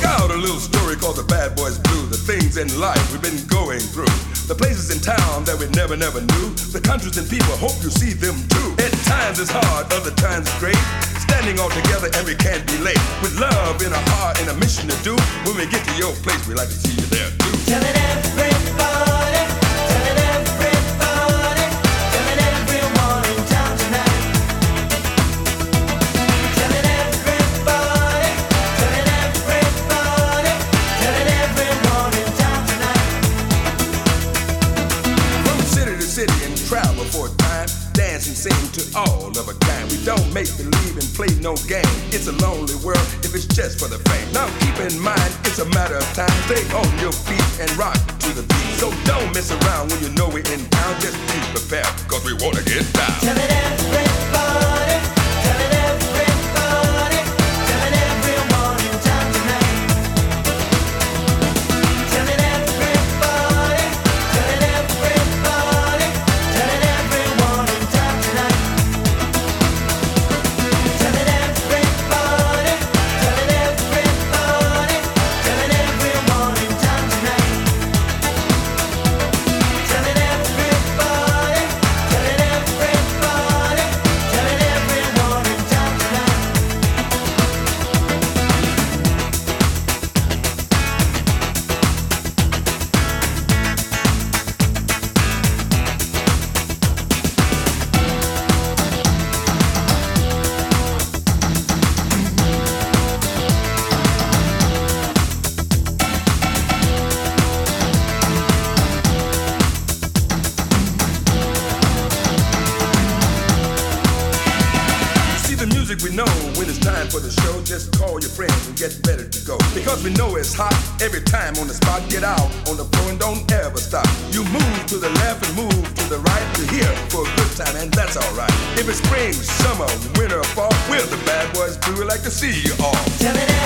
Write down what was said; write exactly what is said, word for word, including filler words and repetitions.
out a little story called The Bad Boys Blue, the things in life we've been going through. The places in town that we never, never knew. The countries and people, hope you see them too. At times it's hard, other times it's great. Standing all together and we can't be late. With love in our heart and a mission to do. When we get to your place, we like to see you there too. Telling everybody, telling everybody, telling everyone in town tonight. Telling everybody, telling everybody, telling everyone in town tonight. From city to city and travel for a time. Dance and sing to all of a kind. We don't make believe and play no game. It's a lonely world if it's just for the fame. Now keep in mind, it's a matter of time. Stay on your feet and rock to the beat. So don't mess around when you know we're in town. Just be prepared, cause we wanna get down. Telling everybody, telling everybody, telling everyone in town tonight. Telling everybody, telling everybody, telling everyone in town tonight. Telling everybody, telling everybody, telling everyone in town tonight. Telling everybody, telling everybody, telling everyone in town tonight. See the music we know when it's time for the show. Just call your friends and get ready to go. Because we know it's hot every time on the spot. Get out on the floor and don't ever stop. You move to the left and move to the right. You're here for a good time and that's alright. If it's spring, summer, winter, or fall, we're the Bad Boys Blue. We like to see you all. Telling